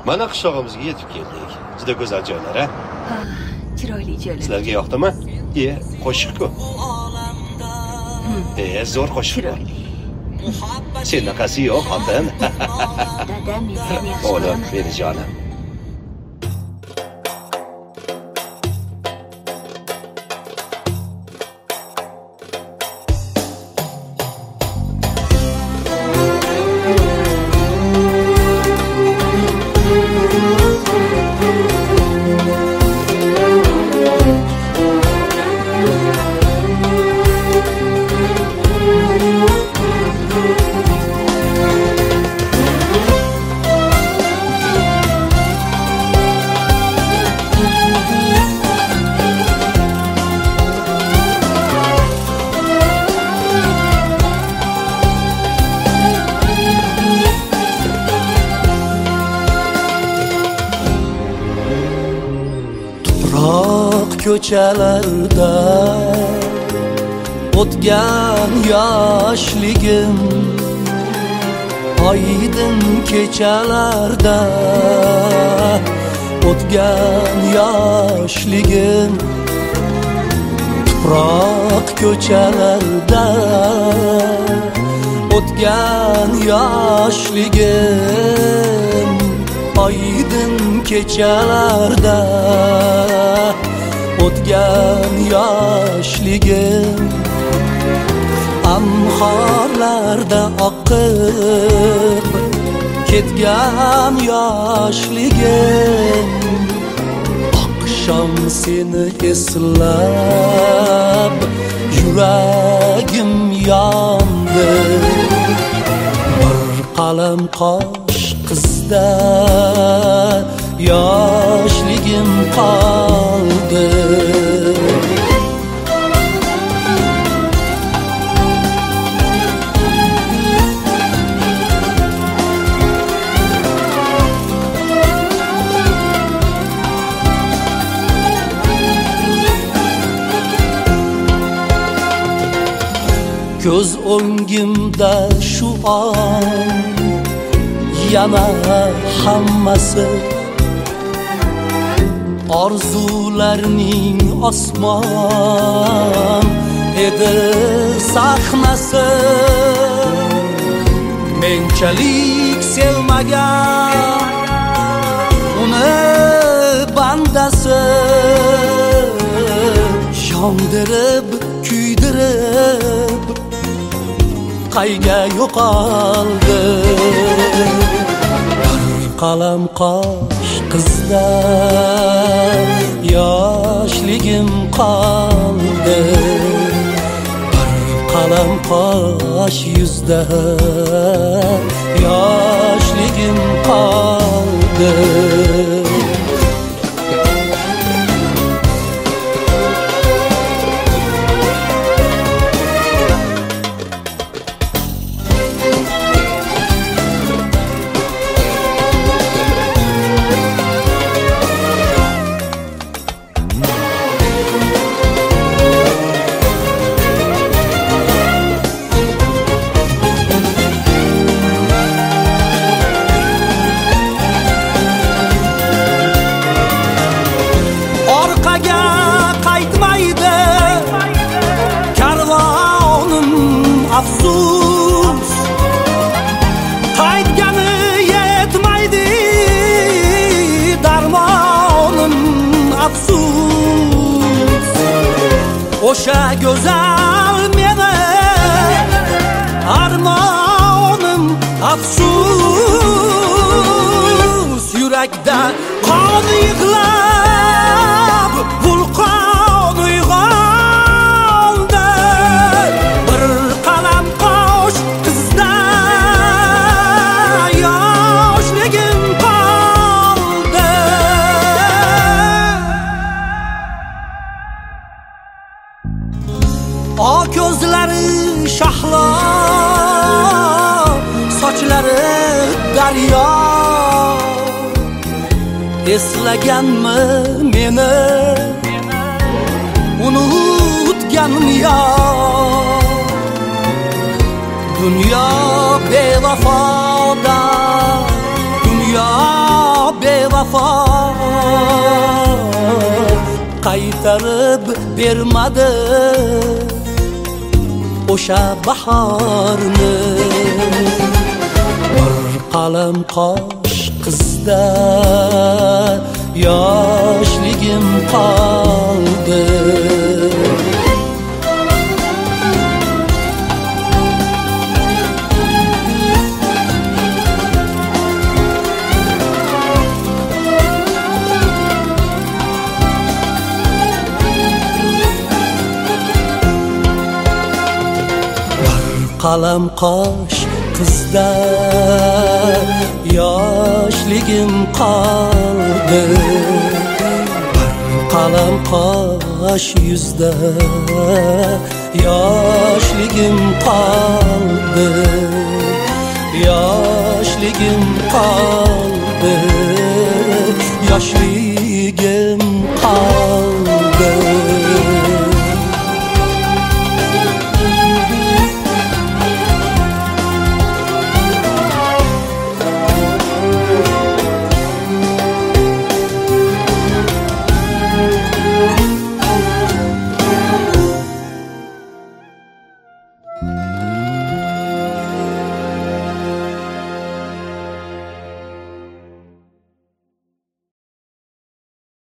Mana qishlog'imizga yetib keldik. Juda go'zal joylar, ha? Chiroyli joylar. Sizlarga yoqdimi? Qo'shiq-ku. Zo'r qo'shiq. Chiroyli. Senaqasi yo'q, xotin. Dadam men seni yaxshi O'g'lim, ko'raman. meni jonim. Ko'chalarda o'tgan yoshligim, oydin kechalarda o'tgan yoshligim, tuproq ko'chalarda o'tgan yoshligim, oydin kechalarda o'tgan yoshligim, anhorlarda oqib ketgan yoshligim, oqshom seni eslab yuragim yondi, bir qalam qosh qizda yoshligim qoldi. Ko'z o'ngimda shu on yana hammasi orzularning osmon edi sahnasi, menchalik sevmagan uni bandasi, yondirib kuydirib qayga yo'qoldi, bir qalam qosh qizda yoshligim qoldi, bir qalam qosh yuzda yoshligim qoldi. Afsus, qaytgani yetmaydi darmonim, afsus, o'sha go'zal meni armonim, afsus, yurakda qon yig'lab vulqon uyg'ondi, bir qalam qosh qizda yoshligim qoldi. O ko'zlari shahlo, sochlari daryo, eslaganmi meni unutganim yo'q. Dünya bevafoda, dünya qaytarib bermadi o'sha bahorni. Bir qalam qosh qizda yoshligim qoldi. Qalam qosh qizda yoshligim qoldi. Bir qalam qosh yuzda yoshligim qoldi. Yoshligim qoldi. Yoshli